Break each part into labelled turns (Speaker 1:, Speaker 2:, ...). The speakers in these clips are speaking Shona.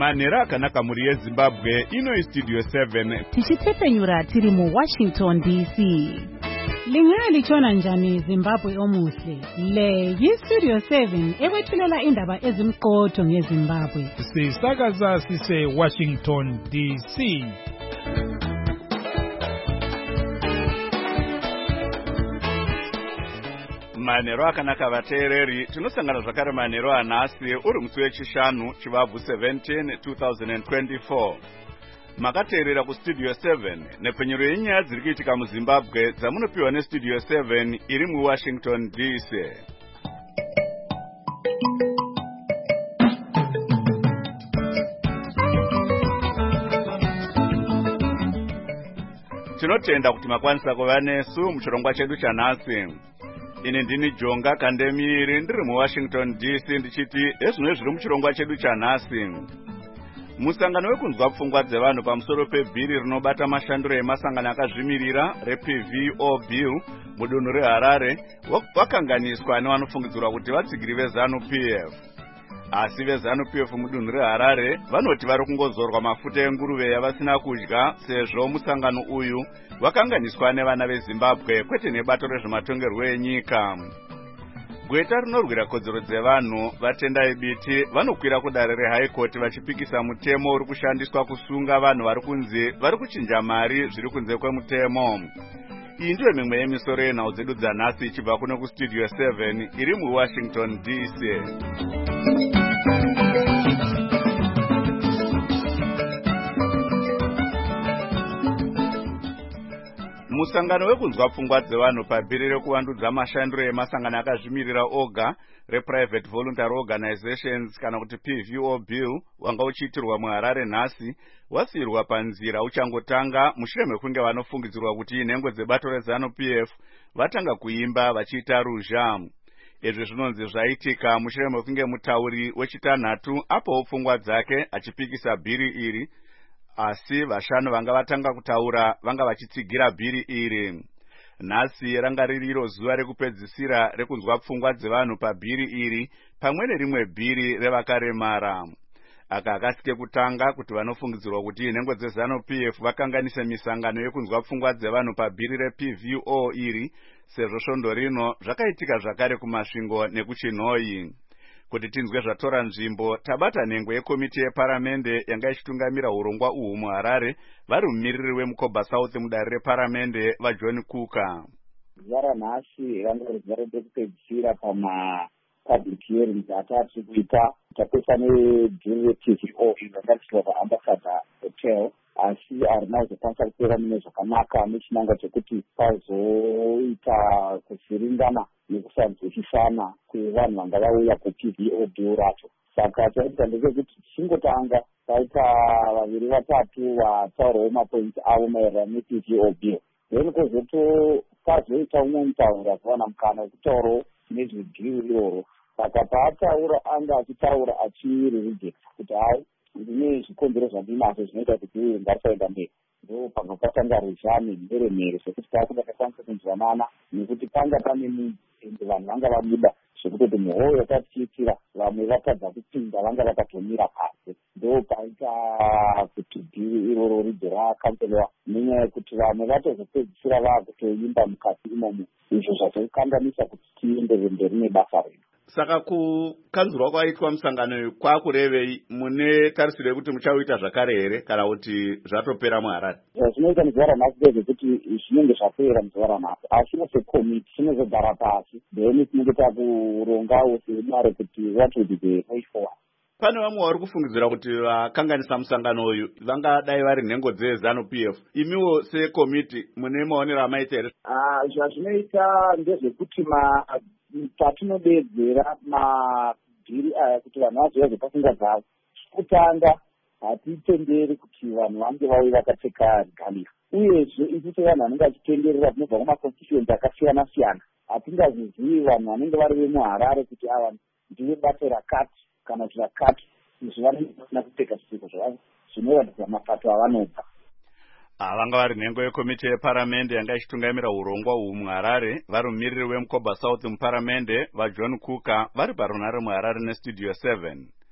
Speaker 1: Manera akanaka muri yeZimbabwe ino Studio 7
Speaker 2: tichitepenyura tiri mu Washington DC. Lingali chona njani Zimbabwe omuhle. Le yi-Studio 7 ewethulela indaba ezimqotho ngeZimbabwe.
Speaker 3: Sisakaza sise Washington DC.
Speaker 1: Manero akanaka vateereri, tinosangana zvakare manero anhasi uri musi wechishanu chivabvu 17 2024. Makateerera kuStudio 7 nepfenyuro yenyaya dziri kuitika muZimbabwe dzamunopiwa neStudio 7 iri muWashington DC. Tinotenda kuti makwanisa kuva nesu muchirongwa chedu chanhasi. Ini ndini Jonga Kandemiri ndiri muWashington DC ndichiti ezvino zviri muchirongwa chedu chanhasi. Musangano wekunzwa pfungwa dzevanhu pamusoro pebhiri rinobata mashanduro emasangano akazvimirira rePVO bill mudunhu reHarare wakanganiswa nevanofungidzirwa kuti vatsigiri veZANU-PF. Asi veZANU-PF mudunhu reHarare vanoti vari kungozorwa mafuta enguruve yavasina kudya sezvo musangano uyu wakanganiswa nevana veZimbabwe kwete nebato rezvematongerwo enyika. Gweta rinorwira kodzero dzevanhu vatendai biti vanokwira kudare reHigh Court vachipikisa mutemo uri kushandiswa kusunga vanhu vari kunzi vari kuchinja mari zviri kunze kwemutemo. Iyi ndiyo mimwe yemisoro yenhau dzedu dzanhasi ichibva kuno kuStudio 7 iri muWashington DC. Musangano wekunzwa pfungwa dzevanhu pabhiri rekuvandudza mashandiro emasangano akazvimirira oga rePrivate Voluntary Organizations kana kuti PVO bill wanga uchiitirwa muHarare nhasi wasiyirwa panzira uchangotanga mushure mekunge vanofungidzirwa kuti inhengo dzebato reZANU-PF vatanga kuimba vachiita ruzha. Izvi zvinonzi zvaitika mushure mekunge mutauri wechitanhatu apawo pfungwa dzake achipikisa bhiri iri, asi vashanu vanga vatanga kutaura vanga vachitsigira bhiri iri. Nhasi ranga ririro zuva rekupedzisira rekunzwa pfungwa dzevanhu pabhiri iri pamwe nerimwe bhiri revakaremara. Aka akasike kutanga kuti vanofungidzirwa kuti inhengo dzeZANU-PF vakanganise misangano yekunzwa pfungwa dzevanhu pabhiri rePVO iri sezvo svondo rino zvakaitika zvakare kumasvingo nekuchinhoyi. Kuti tinzwe zvatora nzvimbo tabata nhengo yekomiti yeparamende yanga ichitungamira urongwa uhu muHarare vari mumiriri weMukoba South mudare reparamende vaJohn Kuka.
Speaker 4: Zuva ranhasi ranga rizuva rekupedzisira public hearings atatu kuita takuisa nebhiri rePVO ranga richiitwa paAmbassador Hotel, asi harina kuzokwanisa kupera mune zvakanaka nechinangwa chekuti pazoita kusiringana nekusanzwisisana kwevanhu vanga vauya kuPVO bill racho. Saka chaita ndechekuti tichingotanga taita vaviri vatatu vataurawo mapointi avo maererano nePVO bill. Then pazoita umwe mutauri akawana mukana wekutaurawo nezvebhiri iroro. Saka paataura anga achitaura achirirejecta kuti hai ndine zvikonzero zvandinazvo zvinoita kuti bhiri ngarisaenda mberi. Ndo pamwe patanga ruzhani mheremhere zvekuti takuda takwanisa kunzwanana nekuti panga pane ende vanhu vanga vabuda zvekutoti muhoo yakatiitira vamwe vatadza kupinda vanga vakatomira pasi. Ndo paita kuti bhiri iroro ribve rakanseliwa nenyaya yekuti vamwe vatozopedzisira vaakutoimba mukati imomo, izvo zvatokanganisa kuti tienderere mberi nebasa redu.
Speaker 1: Saka kukanzurwa kwaitwa musangano uyu kwakurevei? Mune tarisiro yekuti muchauita zvakare here kana kuti zvatopera muHarare?
Speaker 4: Zvinoita muzuva ranhasi ndezvekuti zvinenge zvapera muzuva ranhasi, asi sekomiti tinozogara pasi then tinenge takurongawo sedare kuti what will be the way forward.
Speaker 1: Pane vamwe vari kufungidzira kuti vakanganisa musangano uyu vangadai vari nhengo dzeZANU-PF. Imiwo sekomiti mune maonero amaita here?
Speaker 4: Zvazvinoita ndezvekuti patinodedzera mabhiri aya kuti vanhu vazoya pfungwa dzavo, kutanga hatitenderi kuti vanhu vange vauya vakapfeka regalia. Uyezve isu sevanhu vanenge vachitenderera tinobva kumaconstituency akasiyana siyana, hatingazizivi vanhu vanenge vari vemuHarare kuti ava ndive bato rakati kana kuti rakati, izvi vanenge vasina kupfeka zvipfeko zvinoratidza mapato avanobva.
Speaker 1: Vanga vari nhengo yekomiti yeparamende yanga ichitungamira urongwa uhu muHarare vari mumiriri weMukoba South muparamende vaJohn Kuka vari parunhare muHarare neStudio 7.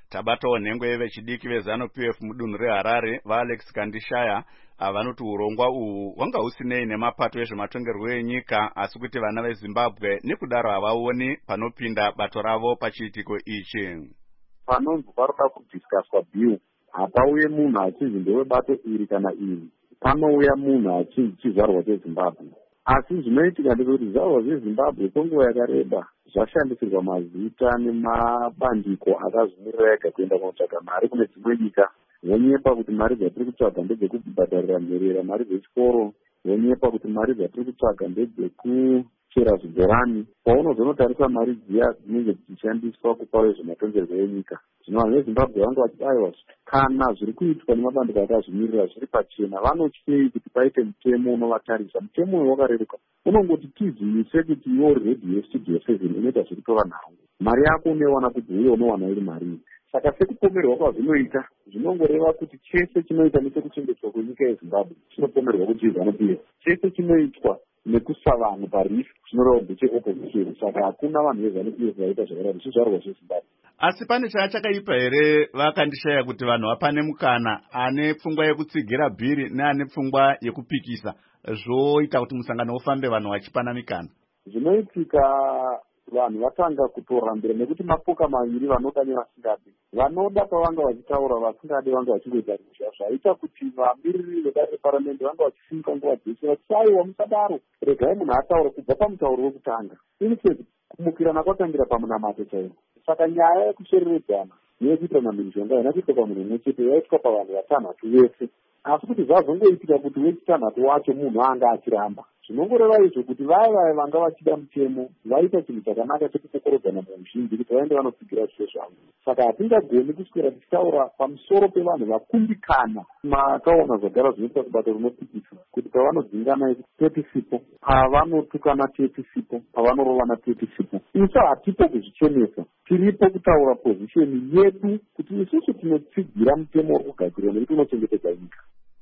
Speaker 1: Tabatawo nhengo vechidiki veZANU-PF mudunhu reHarare vaAlex Kandishaya vanoti urongwa uhu wanga husinei nemapato ezvematongerwo enyika asi kuti vana veZimbabwe nekudaro havaoni panopinda bato ravo pachiitiko ichi.
Speaker 5: Panonzi paroda kudhiskaswa bill hapauye munhu achinzi ndewebato iri kana iri, panouya munhu achinzi chizvarwa cheZimbabwe. Asi zvinoitika ndekuti zvizvarwa zveZimbabwe kwenguva yakareba zvashandisirwa mazita nemabandiko akazvimirira ega kuenda kunotsvaga mari kune dzimwe nyika. Vonyepa kuti mari dzatiri kutsvaga ndedzekubhadharira nherera mari dzechikoro, vonyepa kuti mari dzatiri kutsvaga ndedzekuchera zvibhorani. Paunozonotarisa mari dziya dzinenge dzichishandiswa kupa vezvematongerwo enyika, zvino vanhu veZimbabwe vanga vachidaiwa kana zviri kuitwa nemabandiko akazvimirira zviri pachena vanotyei kuti paite mutemo unovatarisa. Mutemo uyu wakareruka, unongoti tizivise kuti iwo redhi yestudio 7 inoita zvekutora nhau, mari yako unoiwana kuti uye unowana iri marii. Saka sekupomerwa kwazvinoita zvinongoreva kuti chese chinoita nechekuchengetwa kwenyika yeZimbabwe chinopomerwa kuti ZANU-PF, chese chinoitwa nekusa vanhu parifu zvinoreva kuti cheopposition. Saka hakuna vanhu veZANU-PF vaita zvakadaro zvizvarwa zveZimbabwe.
Speaker 1: Asi pane chakaipa here vakandishaya kuti vanhu vapane mukana ane pfungwa yekutsigira bhiri neane pfungwa yekupikisa zvoita kuti musangano ufambe vanhu vachipana mikana?
Speaker 5: Zvinoitika vanhu vatanga kutorambira nekuti mapoka maviri vanoda nevasingadi. Vanoda pavanga vachitaura, vasingadi vanga vachingoita zvaita kuti vamiriri vedare reparamende vanga vachisimuka nguva dzese vachaiwa musadaro, regai munhu ataura kubva pamutauro wekutanga. Instead kumukirana kwatangira pamunamato chaivo. Saka nyaya yekushereredzana neyekuita mhirizhonga haina kuitwa pamunhu mumwe chete, yaitwa pavanhu vatanhatu vese. Asi kuti zvazongoitika kuti wechitanhatu wacho munhu anga achiramba, zvinongoreva izvo kuti vaya vanga vachida mutemo vaita chinhu chakanaka chekukokorodzana muzhinji kuti vaende vanotsigira zviro zvavo. Saka hatingagoni kuswera tichitaura pamusoro pevanhu vakumbikana. Makaona zvagara zvinoita kubato rinopikisa kuti pavanodzingana teti sipo, pavanotukana teti sipo, pavanorovana teti sipo. Isa hatipo kuzvichenesa, tiripo kutaura pozisheni yedu kuti isusu tinotsigira mutemo uri kugadzirwa nekuti unochengetedza nyika.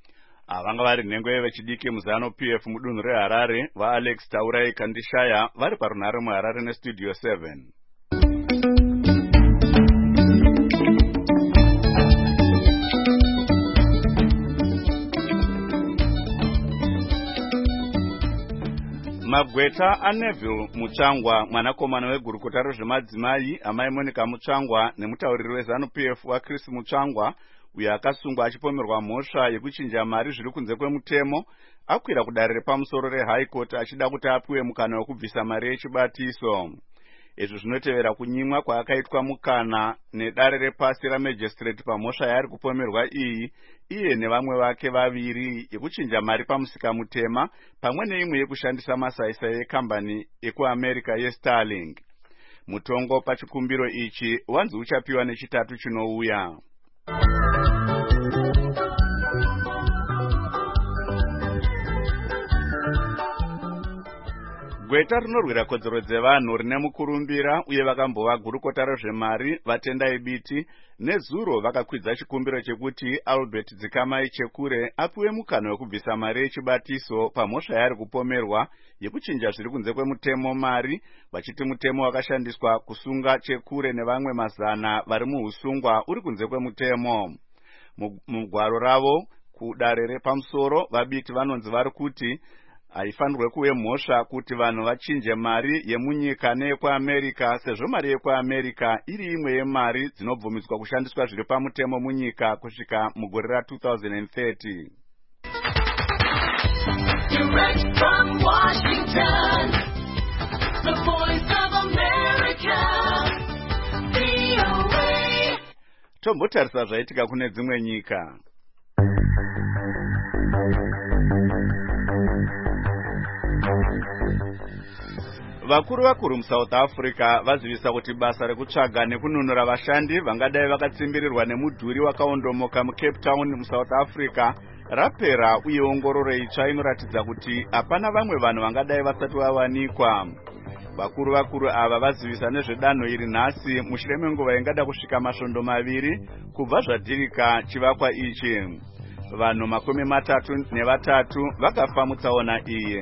Speaker 1: Vanga vari nhengo vechidiki muZANU-PF mudunhu reHarare vaAlex Taurai Kandishaya vari parunhare muHarare nestudio 7. Magweta aNeville Mutsvangwa, mwanakomana wegurukota rezvemadzimai amai Monica Mutsvangwa nemutauriri weZANU-PF waChris Mutsvangwa, uyo akasungwa achipomerwa mhosva yekuchinja mari zviri kunze kwemutemo, akwira kudare repamusoro reHigh Court achida kuti apiwe mukana wekubvisa mari yechibatiso. Izvi zvinotevera kunyimwa kwaakaitwa mukana nedare repasi raMagistrate pamhosva yaari kupomerwa iyi, iye nevamwe vake vaviri, yekuchinja mari pamusika mutema pamwe neimwe yekushandisa masaisai ekambani ekuAmerica yeStarlink. Mutongo pachikumbiro ichi wanzi uchapiwa nechitatu chinouya. Gweta rinorwira kodzero dzevanhu rine mukurumbira uye vakambova gurukota rezvemari vaTendai Biti nezuro vakakwidza chikumbiro chekuti Albert Dzikamai Chekure apiwe mukana wekubvisa mari yechibatiso pamhosva yaari kupomerwa yekuchinja zviri kunze kwemutemo mari, vachiti mutemo wakashandiswa kusunga Chekure nevamwe mazana vari muusungwa uri kunze kwemutemo. Mugwaro ravo kudare repamusoro vaBiti vanonzi vari kuti haifanirwe kuve mhosva kuti vanhu vachinje mari yemunyika neyekuAmerica, sezvo mari yekuAmerica iri imwe yemari dzinobvumidzwa kushandiswa zviri pamutemo munyika kusvika mugore ra2030. Direct from Washington, the voice of America, VOA. Tombotarisa zvaitika kune dzimwe nyika. Vakuru muSouth Africa vazivisa kuti basa rekutsvaga nekununura vashandi vangadai vakatsimbirirwa nemudhuri wakaondomoka muCape Town muSouth Africa rapera, uye ongororo itsva inoratidza kuti hapana vamwe vanhu vangadai vasati vawanikwa. Vakuru ava vazivisa nezvedanho iri nhasi mushure menguva ingada kusvika masvondo 2 kubva zvadhirika chivakwa ichi. Vanhu 33 vakafa mutsaona iyi.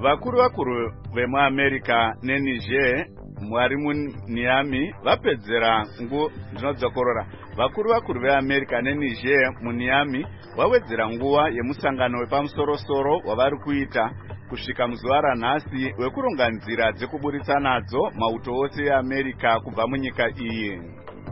Speaker 1: vakuru vemuamerica neNiger mwari muNiami vapedzera ndinodzokorora. Vakuru veAmerica neNiger muNiami vawedzera nguva yemusangano wepamusoro-soro wavari kuita kusvika muzuva ranhasi wekuronga nzira dzekuburitsa nadzo mauto ose eAmerica kubva munyika iyi.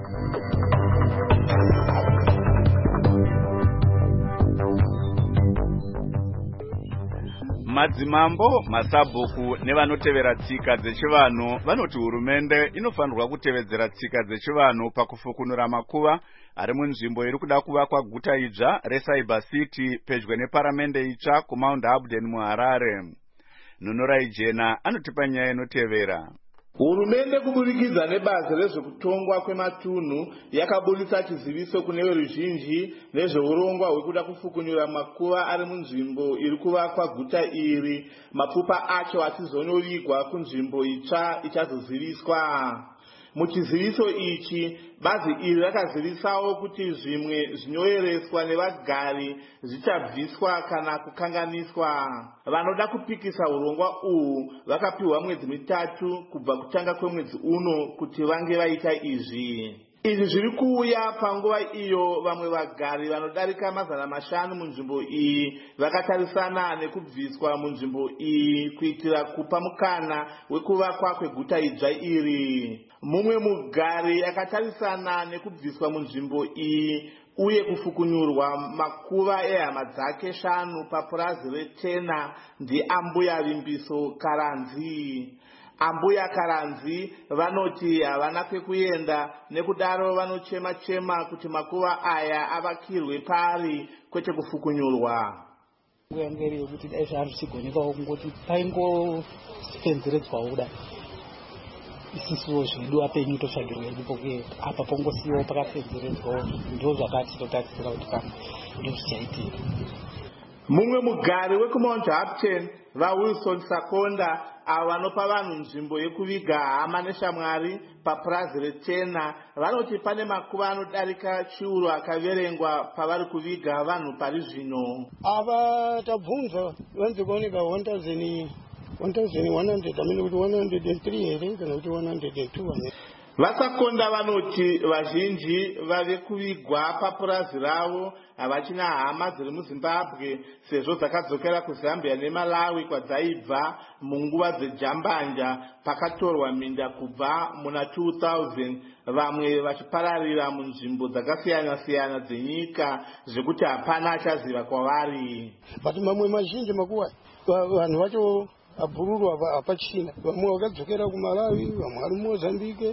Speaker 1: Madzimambo, masabhuku nevanotevera tsika dzechivanhu vanoti hurumende inofanirwa kutevedzera tsika dzechivanhu pakufukunura makuva ari munzvimbo iri kuda kuvakwa guta idzva reCyber City pedyo neparamende itsva kuMount Abden muHarare. Nunorai Jena anotipa nyaya inotevera.
Speaker 6: Hurumende kubudikidza nebazi rezvekutongwa kwematunhu yakabudisa chiziviso kune veruzhinji nezveurongwa hwekuda kufukunyura makuva ari munzvimbo iri kuvakwa guta iri, mapfupa acho achizonyovigwa kunzvimbo itsva ichazoziviswa. Muchiziviso ichi, bazi iri rakazivisawo kuti zvimwe zvinyoyereswa nevagari zvichabviswa kana kukanganiswa. Vanoda kupikisa urongwa uhu vakapiwa mwedzi 3 kubva kutanga kwemwedzi uno kuti vange vaita izvi. Izvi zviri kuuya panguva iyo vamwe vagari vanodarika 500 munzvimbo iyi vakatarisana nekubviswa munzvimbo iyi kuitira kupa mukana wekuvakwa kweguta idzva iri. Mumwe mugari akatarisana nekubviswa munzvimbo iyi uye kufukunyurwa makuva ehama dzake 5 papurazi reTena ndiambuya Vimbiso Karanzi. Ambuya Karanzi vanoti havana kwekuenda nekudaro vanochema kuti makuva aya avakirwe pari kwete kufukunyurwa.
Speaker 7: Nguyangeri yokuti dai zvachigonekawo kungoti paingosenzeredzwawo kudai isisiwo zvidu apenyu totsvagirwa ipoke apa pongosiyiwo pakasenzeredzwawo ndo zvakati totarisira kuti pano ndo zvichaitika.
Speaker 6: Mumwe mugari wekuMount Abden vaWilson Sakonda avo vanopa vanhu nzvimbo yekuviga hama neshamwari papurazi reTena vanoti pane makuva anodarika chiuru akaverengwa pavari kuviga vanhu pari zvino.
Speaker 7: Ava tabvunza vanzi kuoneka 1100 amene kuti 103 here kana kuti 102.
Speaker 6: Vasakonda vanoti vazhinji vave kuvigwa papurazi ravo havachina hama dziri muZimbabwe sezvo dzakadzokera kuZambia neMalawi kwadzaibva munguva dzejambanja pakatorwa minda kubva muna 2000, vamwe vachipararira munzvimbo dzakasiyana-siyana dzenyika zvekuti hapana achaziva kwavari.
Speaker 7: But mamwe mazhinji makuva vanhu vacho abhururu apachina, vamwe vakadzokera kuMalawi, vamwe vari muMozambique.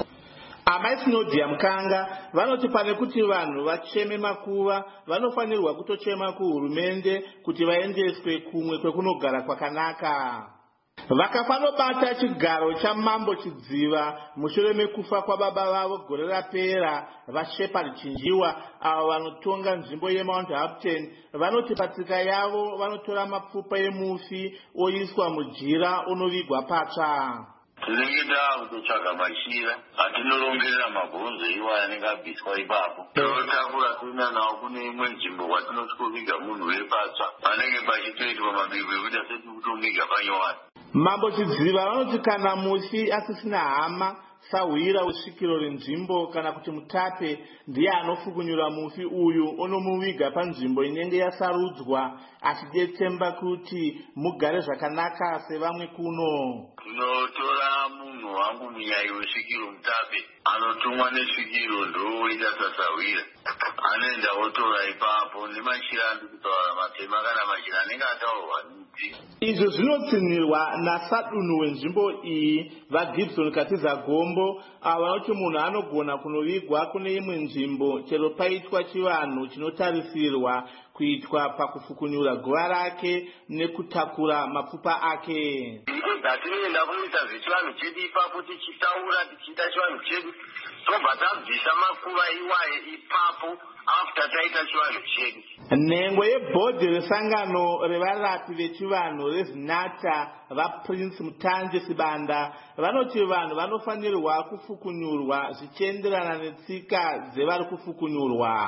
Speaker 6: Amai Sinodia Mkanga vanoti pane kuti vanhu vacheme makuva vanofanirwa kutochema kuhurumende kuti vaendeswe kumwe kwekunogara kwakanaka. Vakafanobata chigaro chamambo Chidziva mushure mekufa kwababa vavo gore rapera vaShepard Chinjiwa avo vanotonga nzvimbo yeMount Abden vanoti patsika yavo vanotora mapfupa emufi oiswa mujira unovigwa patsva.
Speaker 8: Tinenge takutotsvaga machira atinorongera mabhonzo iwaya anenge abviswa ipapo totakura toenda nawo kune imwe nzvimbo kwatinosvikoviga munhu wepatsva anenge pachitoitwa mabiko ekuti asati kutoviga panyowani.
Speaker 6: Mambo Chidziva vanoti kana mufi asisina hama sahwira usvikiro renzvimbo kana kuti mutape ndiye anofukunyura mufi uyu onomuviga panzvimbo inenge yasarudzwa achidetsemba kuti mugare zvakanaka sevamwe kuno.
Speaker 8: Tinotora munhu wangu munyai wesvikiro mutape anotumwa nesvikiro ndoita sasahwira anoenda otora ipapo nemachira andikutaura matema kana machira anenge ataurwa niti.
Speaker 6: Izvo zvinotsinirwa nasadunhu wenzvimbo iyi vaGibson Katiza Gombo avo vanoti munhu anogona kunovigwa kune imwe nzvimbo chero paitwa chivanhu chinotarisirwa kuitwa pakufukunyura guva rake nekutakura mapfupa ake.
Speaker 8: Tinoenda kunoita zvechivanhu chedu ipapo tichitaura tichiita chivanhu chedu tobva tabvisa makuva iwaye ipapo after taita chivanhu chedu.
Speaker 6: Nhengo yebhodhi resangano revarapi vechivanhu reZinata vaPrince Mutanje Sibanda vanoti vanhu vanofanirwa kufukunyurwa zvichienderana netsika dzevari kufukunyurwa.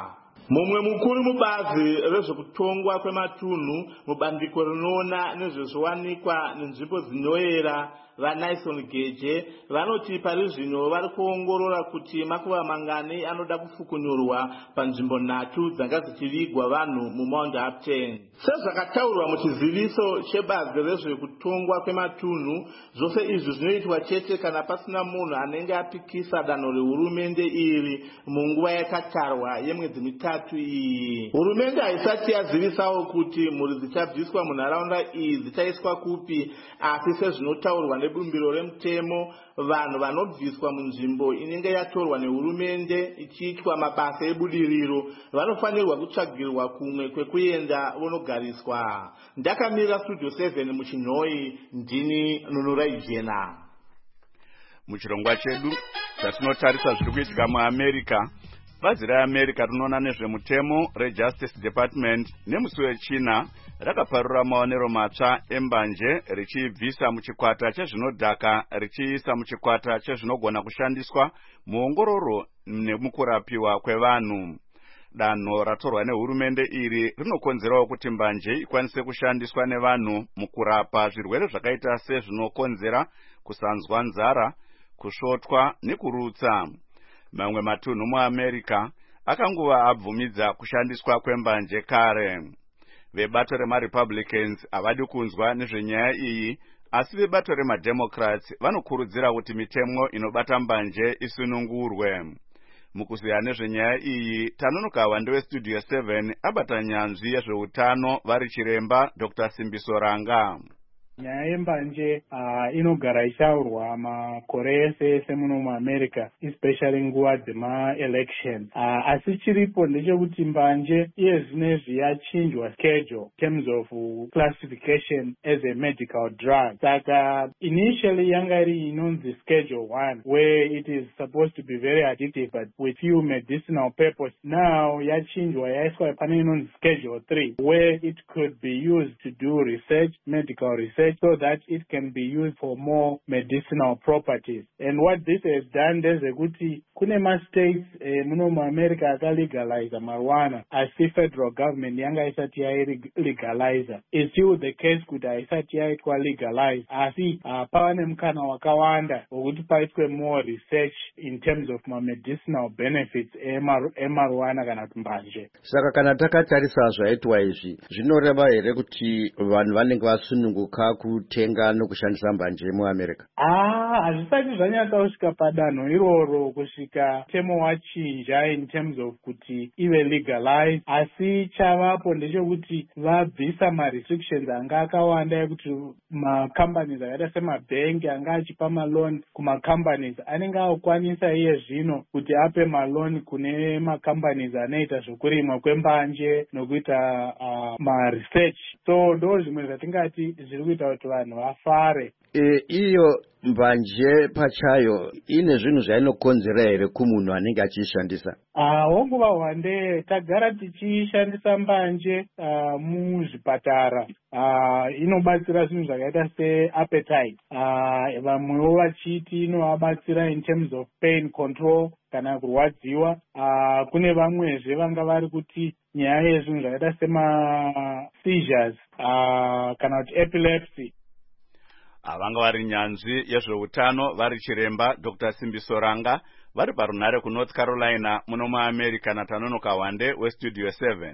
Speaker 6: Mumwe mukuru mubazi rezvekutongwa kwematunhu mubandiko rinoona nezvezviwanikwa nenzvimbo dzinoyera vaNyson Geje vanoti pari zvino vari kuongorora kuti makuva mangani anoda kufukunurwa panzvimbo 3 dzanga dzichivigwa vanhu muMount Upton. Sezvakataurwa muchiziviso chebazi rezvekutongwa kwematunhu, zvose izvi zvinoitwa chete kana pasina munhu anenge apikisa danho rehurumende iri munguva yakatarwa yemwedzi 3 iyi. Hurumende haisati yazivisawo kuti mhuri dzichabviswa munharaunda iyi dzichaiswa kupi, asi sezvinotaurwa nebumbiro remutemo, vanhu vanobviswa munzvimbo inenge yatorwa nehurumende ichiitwa mabasa ebudiriro vanofanirwa kutsvagirwa kumwe kwekuenda vonogariswa. Ndakamirira Studio 7 muChinhoi, ndini Nunurai Jena.
Speaker 1: Muchirongwa chedu chatinotarisa zviri kuitika muAmerica, bazi reAmerica rinoona nezvemutemo reJustice Department nemusi weChina rakaparura maonero matsva embanje richibvisa muchikwata chezvinodhaka richiisa muchikwata chezvinogona kushandiswa muongororo nemukurapiwa kwevanhu. Danho ratorwa nehurumende iri rinokonzerawo kuti mbanje ikwanise kushandiswa nevanhu mukurapa zvirwere zvakaita sezvinokonzera kusanzwa nzara, kusvotwa nekurutsa. Mamwe matunhu muAmerica akangova abvumidza kushandiswa kwembanje kare. Vebato remaRepublicans havadi kunzwa nezvenyaya iyi, asi vebato remademocrats vanokurudzira kuti mitemo inobata mbanje isunungurwe. Mukuziya nezvenyaya iyi, Tanonoka Wande weStudio 7 abata nyanzvi yezveutano vari chiremba Dr. Simbiso Ranga.
Speaker 9: Nyaya yembanje inogara ichaurwa makore ese muno muAmerica, especially nguva dzema-election. Asi chiripo ndechekuti mbanje iye zvinezvi yachinjwa schedule in terms of classification as a medical drug. Saka initially yanga iri inonzi schedule 1, where it is supposed to be very addictive but with few medicinal purpose. Now yachinjwa yaiswa pane inonzi schedule 3, where it could be used to do research, medical research, so that it can be used for more medicinal properties. And what this has done is kuti kune ma-states muno muAmerica akalegalize marijuana, asi federal government yanga isati yalegalize. Is still the case kuti haisati yaitwa legalize, asi pava nemukana wakawanda wokuti paitwe more research in terms of medicinal benefits emarijuana kana kuti mbanje.
Speaker 10: Saka kana takatarisa zvaitwa izvi, zvinoreva here kuti vanhu vanenge vasununguka kutenga nokushandisa mbanje muAmerica?
Speaker 9: Hazvisati zvanyatsausvika padanho iroro kusvika temo wachinja in terms of kuti ive legalized, asi chavapo ndechekuti vabvisa ma-restrictions anga akawanda ekuti ma-companies akaita semabhengi anga achipa maloni kuma-companies anenge akukwanisa iye zvino kuti ape maloni kune ma-companies anoita zvokurimwa kwembanje nokuita ma-research. So ndo zvimwe zvatingati zviri kuita kuti vanhu vafare.
Speaker 10: Iyo mbanje pachayo ine zvinhu zvainokonzera here kumunhu anenge achiishandisa?
Speaker 9: Honguva Wande tagara tichishandisa mbanje muzvipatara. Inobatsira zvinhu zvakaita seappetite. Vamwewo vachiti inovabatsira in terms of pain control kana kurwadziwa. Kune vamwezve vanga vari kuti nyaya yezvinhu zvakaita sema-seizures kana kuti epilepsy.
Speaker 1: Vanga vari nyanzvi yezveutano vari chiremba Dr. Simbiso Ranga vari parunhare kuNorth Carolina muno muAmerica naTanonoka Wande weStudio 7.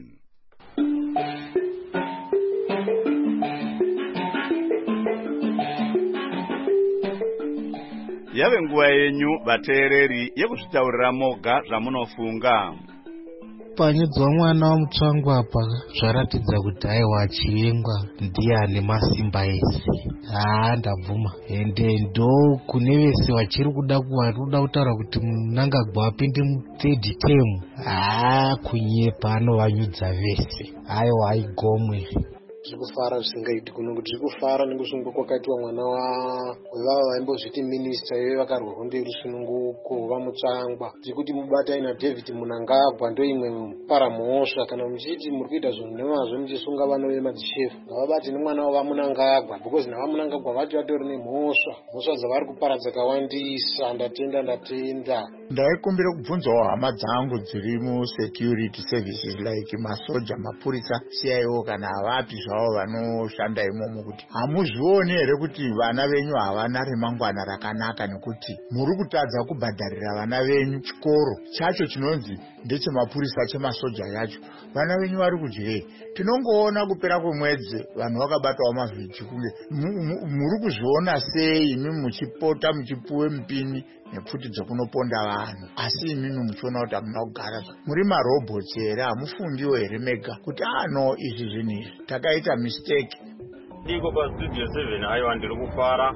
Speaker 1: Yave nguva yenyu vateereri yekuzvitaurira moga zvamunofunga.
Speaker 11: Panyudzwa mwana wamutsvangu apa zvaratidza kuti aiwa chirengwa ndiye ane masimba ese. Ndabvuma. Ende ndo kune vese vachiri kuda kutaura kuti Mnangagwa apinde mu3rd term. Kunyepa anovanyudza vese. Aiwa igomwe.
Speaker 12: Zvikufara zvisingaiti kuno kuti zvikufara nekusununguka kwakaitwa mwana wevava vaimbozviti minista ive vakarwerwa nderusununguko vamutsvangwa dzekuti mubatai naDavid Mnangagwa ndo imwe paramhosva. Kana muchiti muri kuita zvinhu nemazvo muchisunga vana vemadzishefu, ngavabate nemwana wavaMnangagwa, because navaMnangagwa vati vatori nemhosva dzavari kupara dzakawandisa. Ndatenda.
Speaker 13: Ndaikumbira kubvunzawo hama dzangu dziri musecurity services like masoja, mapurisa, CIO kana vapi zvavo vanoshanda imomo kuti hamuzvioni here kuti vana venyu havana remangwana rakanaka nekuti muri kutadza kubhadharira vana venyu chikoro chacho chinonzi ndechemapurisa chemasoja yacho. Vana venyu vari kudyei? Tinongoona kupera kwemwedzi vanhu vakabatawo mavhiki kunge muri kuzviona sei imi muchipota muchipuwe mupini nepfuti dzokunoponda vanhu, asi imimi muchiona kuti hamuna kugara muri marobhotsi here? Hamufungiwo here mega kuti no izvi zvinhu izvi takaita mistake?
Speaker 14: Iko pastudio 7 aiwa ndiri kufara.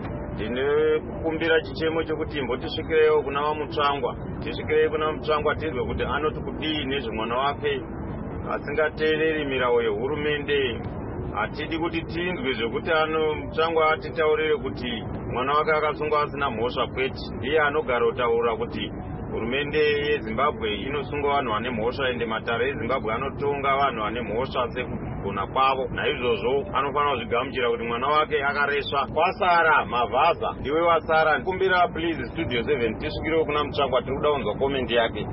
Speaker 14: Ndine kukumbira chichemo chokuti mbotisvikirewo kuna vamutsvangwa, tisvikirei kuna mutsvangwa tizwe kuti anoti kudii nezvemwana wake asingateereri mirau yehurumende. Hatidi kuti tinzwe zvekuti mutsvangwa atitaurire kuti mwana wake akasungwa asina mhosva. Kwete, ndiye anogara kutaura kuti hurumende yeZimbabwe inosunga vanhu vane mhosva ende matare eZimbabwe anotonga vanhu vane mhosva sekugona kwavo. Naizvozvo anofanira kuzvigamuchira kuti mwana wake akareswa. Kwasara mavhaza ndiwe wasara. Kumbira please studio 7 tisvikirewo kuna mutsvangwa, tiri kuda kunzwa komenti yake.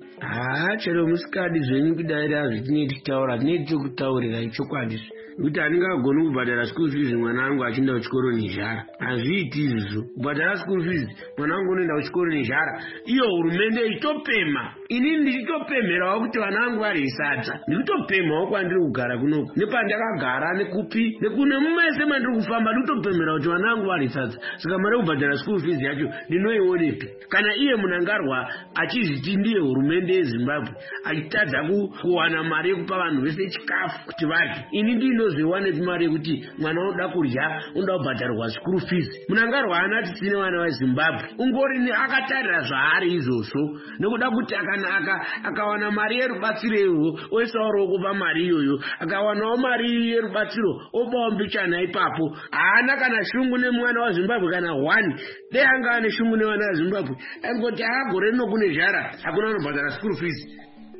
Speaker 15: Chero musikadi zvenyu kudaira zvitineti taura tineti kutaurira chokwadi kuti handingagoni kubhadhara school fees mwana wangu achienda kuchikoro nezhara. Hazviiti izvozvo. Kubhadhara school fees mwana wangu unoenda kuchikoro nezhara, iyo hurumende ichitopema. Inini ndichitopemherawo kuti vana vangu vari sadza. Ndikutopemhawo kwandiri kugara kunoku nepandakagara nekupi nekune mumese mandiri kufamba ndikutopemhera kuti vana vangu vari sadza. Saka mari kubhadhara school fees yacho ndinoionepi? Kana iye munangarwa achizviti ndiye hurumende yeZimbabwe achitadza kuwana mari yekupa vanhu vese chikafu kuti vadye, ini ndinozoiwanepi mari yekuti mwana unoda kudya, unoda kubhadharwa school fees? Munangarwa haana tisine vana veZimbabwe, ungori akatarira zvaari izvozvo nekuda kuti akawana mari yerubatsiro oisawo ruoko pamari iyoyo, akawanawo mari yerubatsiro obawo mbichana ipapo. Haana kana shungu nemwana waZimbabwe kana 1. Dei anga ane shungu nevana veZimbabwe angoti akagore nokune zhara hakuna anobhadhara school fees.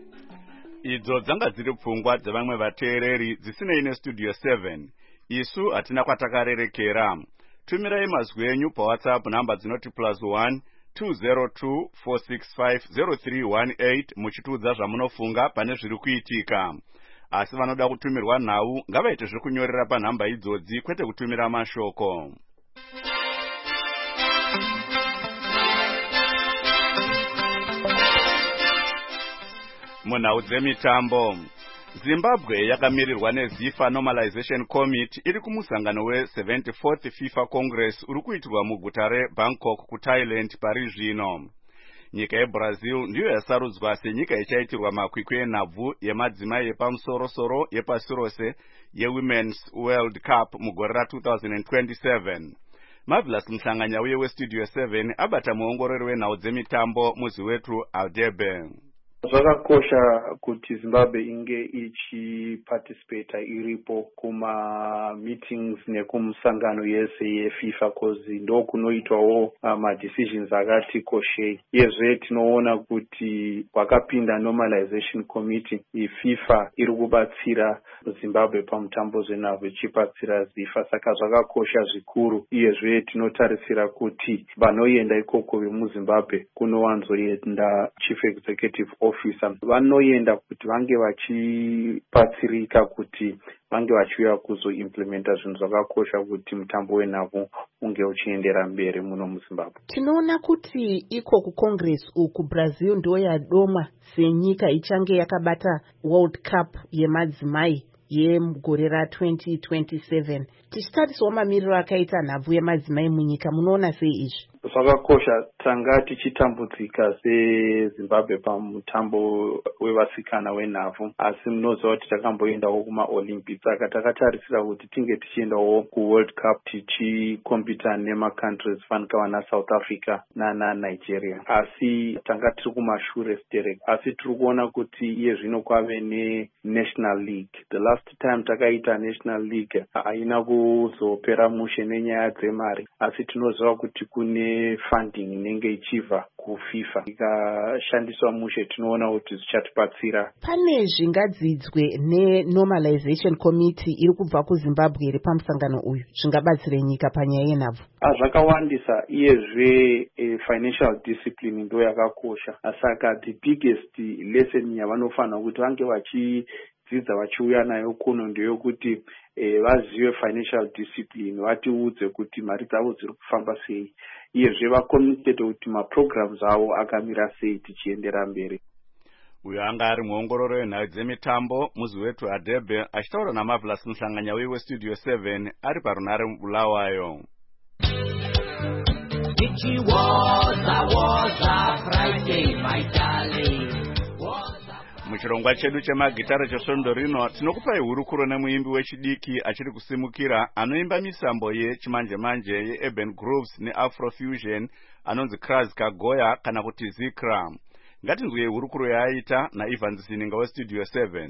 Speaker 1: Idzo dzanga dziri pfungwa dzevamwe vateereri dzisinei nestudio 7. Isu hatina kwatakarerekera. Tumirai mazwi enyu paWhatsApp namba dzinoti +1 202 465 0318 muchitiudza zvamunofunga pane zviri kuitika. Asi vanoda kutumirwa nhau ngavaite zvekunyorera panhamba idzodzi kwete kutumira mashoko. Munhau dzemitambo, Zimbabwe yakamirirwa neZIFA Normalization Committee iri kumusangano we74th FIFA Congress uri kuitirwa muguta reBangkok kuThailand pari zvino. Nyika yeBrazil ndiyo yasarudzwa senyika ichaitirwa makwikwi enhabvu yemadzimai yepamusoro-soro yepasi rose yeWomen's World Cup mugore ra2027. Marvelous Mhlanganyauye westudio 7 abata muongorori wenhau dzemitambo muzi wetu Aldebe.
Speaker 16: Zvakakosha kuti Zimbabwe inge ichiparticipata iripo kuma meetings nekumusangano yese yeFIFA kozi ndokunoitwawo decisions akati koshei. Yezve tinoona kuti wakapinda Normalization Committee iFIFA iri kubatsira Zimbabwe pamutambo zvenhabvu ichibatsira ZIFA, saka zvakakosha zvikuru. Iyezve tinotarisira kuti vanoenda ikoko vemuZimbabwe kunowanzoenda Chief Executive Officer vanoenda kuti vange vachibatsirika kuti vange vachiuya kuzoimplementa zvinhu zvakakosha kuti mutambo wenhabvu unge uchiendera mberi muno muZimbabwe.
Speaker 17: Tinoona kuti iko kuCongress uku Brazil ndo yadomwa senyika ichange yakabata World Cup yemadzimai yemugore ra2027. Tichitarisawo mamiriro akaita nhabvu yemadzimai munyika, munoona sei izvi?
Speaker 16: Zvakakosha, tanga tichitambudzika seZimbabwe pamutambo wevasikana wenhabvu, asi munoziva kuti takamboendawo kumaOlympics, saka takatarisira kuti tinge tichiendawo kuWorld Cup tichikompita nemacountries fanika vana South Africa nana Nigeria, asi tanga tiri kumashure sterek. Asi tiri kuona kuti iye zvino kwave neNational League. The last time takaita National League haina kuzopera mushe nenyaya dzemari, asi tinoziva kuti kune nefunding inenge ichibva kufifa ikashandiswa mushe tinoona kuti zvichatibatsira.
Speaker 17: Pane zvingadzidzwe nenormalization committee iri kubva kuZimbabwe iri pamusangano uyu zvingabatsire nyika panyaya yenhabvu?
Speaker 16: Zvakawandisa, iyezve financial discipline ndo yakakosha. Saka the biggest lesson yavanofanira kuti vange vachidzidza vachiuya nayo kuno ndeyokuti vazive financial discipline, vatiudze kuti mari dzavo dziri kufamba sei, iyezve vakomunicate kuti maprograms avo akamira sei tichiendera mberi.
Speaker 1: Uyo anga ari muongororo yenhau dzemitambo muzi wetu Adebe achitaura naMarvelous Muhlanganya weStudio 7 ari parunare muBulawayo. Muchirongwa chedu chemagitara chesvondo rino tinokupai hurukuro nemuimbi wechidiki achiri kusimukira anoimba misambo yechimanje-manje yeurban grooves neafrofusion anonzi Kraz Kagoya kana kuti Zikra. Ngatinzwe hurukuro yaaita naIvan Zininga weStudio 7.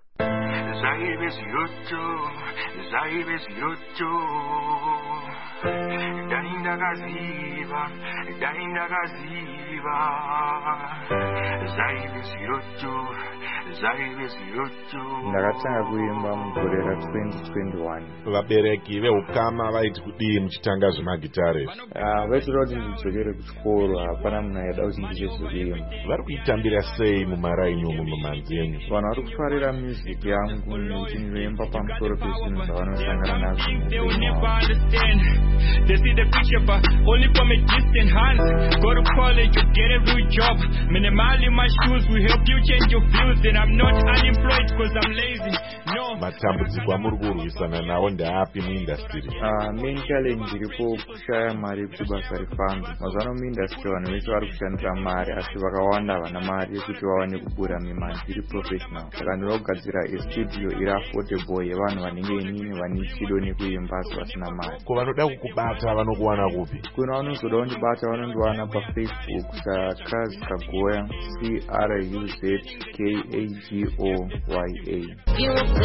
Speaker 18: Ndakatanga kuimba mugore ra2021.
Speaker 19: Vabereki veukama vaiti kudii muchitanga zvemagitare?
Speaker 18: Vaitira kuti ndidzokere kuchikoro, hapana munhu aida kuti ndichizoimba.
Speaker 19: Vari kuitambira sei mumaraini umu mumanzi enyu?
Speaker 18: Vanhu vari kufarira music yangu nekuti ndinoimba pamusoro pezvinhu zvavanosangana nazvo muupenyu hwavo.
Speaker 20: They see the picture but only from a distant hand. Go to college, you get a real job. Minimal in my shoes will help you change your views. And I'm not unemployed because I'm lazy. No.
Speaker 19: Matambudziko amuri kurwisana nawo ndeapi muindustry?
Speaker 18: Main challenge iripo kushaya mari kuti basa rifambe. Mazano muindustry vanhu vese vari kushandisa mari asi vakawanda havana mari yekuti vawane kubura mimanzi iri professional. Saka ndinoda kugadzira studio iri affordable yevanhu vanenge inini vane chido nekuimba asi vasina mari.
Speaker 19: Ko vanoda kukubata vanokuwana kupi?
Speaker 18: Kuna vanozoda kundibata vanondiwana paFacebook saKraz Kagoya CRAZKAGOYA.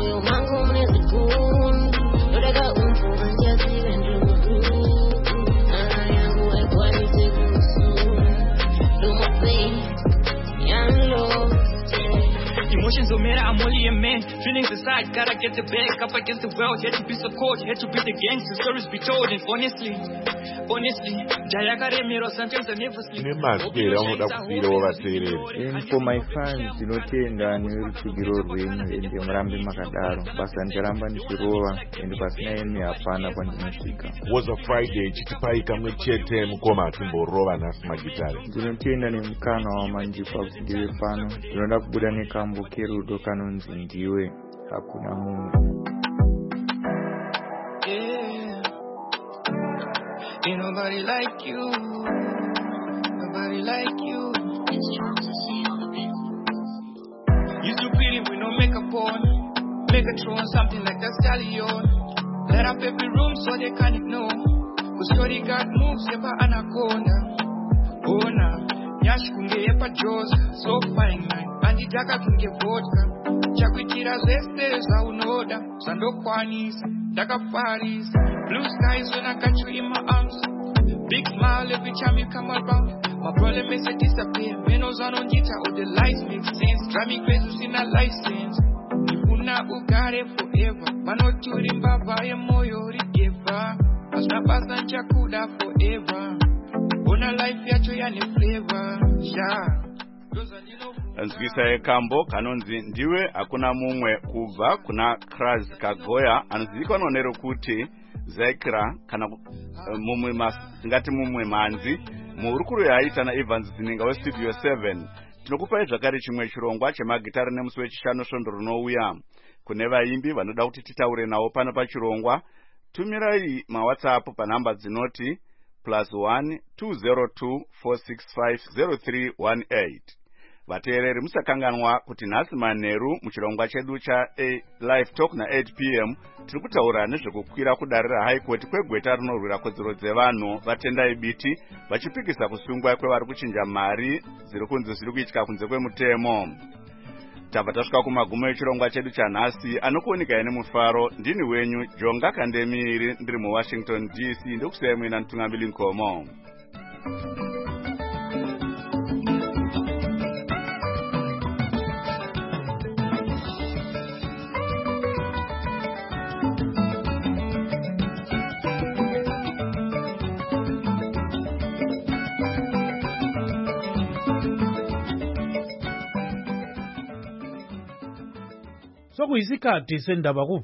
Speaker 20: Emotions don't matter, I'm only a man. Feelings aside, gotta get the back up against the world. Had to be so cold, had to be the gangster. Stories be told, and honestly, sometimes I never sleep.
Speaker 18: And for my fans, tinotenda nerutsigiro rwenyu ende murambe makadaro. Basa ndicharamba ndichirova ende pasina yenyu hapana kwandinosvika.
Speaker 19: Was a Friday chitipai kamwe chete mukoma atimborova nhasi magitare.
Speaker 18: Ndinotenda nemukana wamandipa kuti ndive pano. Ndinoda kubuda nekambo kerudo kanonzi ndiwe hakuna munhu.
Speaker 20: Ain't nobody like you, nobody like you. You too pretty with no makeup on, Megatron, something like that stallion. Let up every room so they can't ignore. Cause shorty got moves, yepa anaconda. Oh nah, nyash kunge yepa jaws, so fine man. Anditaka kunge vodka, chakuitira zvese zvaunoda, zvandokwanisa, ndakafarisa. Blue skies when I got you in my arms. Big smile every time you come around. My problem is I disappear. Menos on guitar, all the lights make sense. Drive me crazy in a license. You wanna got it forever. Mano turimba vaya moyo rigeva. As my past chakuda forever. Ona life yacho yani flavor. Yeah.
Speaker 1: Nzwisa yekambo kanonzi ndiwe hakuna mumwe kubva kuna Kraz Kagoya anozivikanwa nerokuti Zikra kana ngati mumwe manzi muhurukuro yaaita naIvan Zininga weStudio 7. Tinokupai zvakare chimwe chirongwa chemagitari nemusi wechishanu svondo runouya. Kune vaimbi vanoda kuti titaure nawo pano pachirongwa, tumirai maWhatsApp panhamba dzinoti +1 202 465 0318. Vateereri musakanganwa kuti nhasi manheru muchirongwa chedu cha live talk na 8 p.m. tiri kutaura nezvekukwira kudarira High Court kwegweta rinorwira kodzero dzevanhu vatendai biti vachipikisa kusungwa kwevari kuchinja mari dziri kunze zviri kuitika kunze kwemutemo. tabva tasvika kumagumo echirongwa chedu chanhasi. Anokuoneka ine mufaro ndini wenyu Jonga Kandemiri ndiri muWashington DC. Ndokusiyai muina Mtungamili Nkomo.
Speaker 3: Sokuyisikhathi sendaba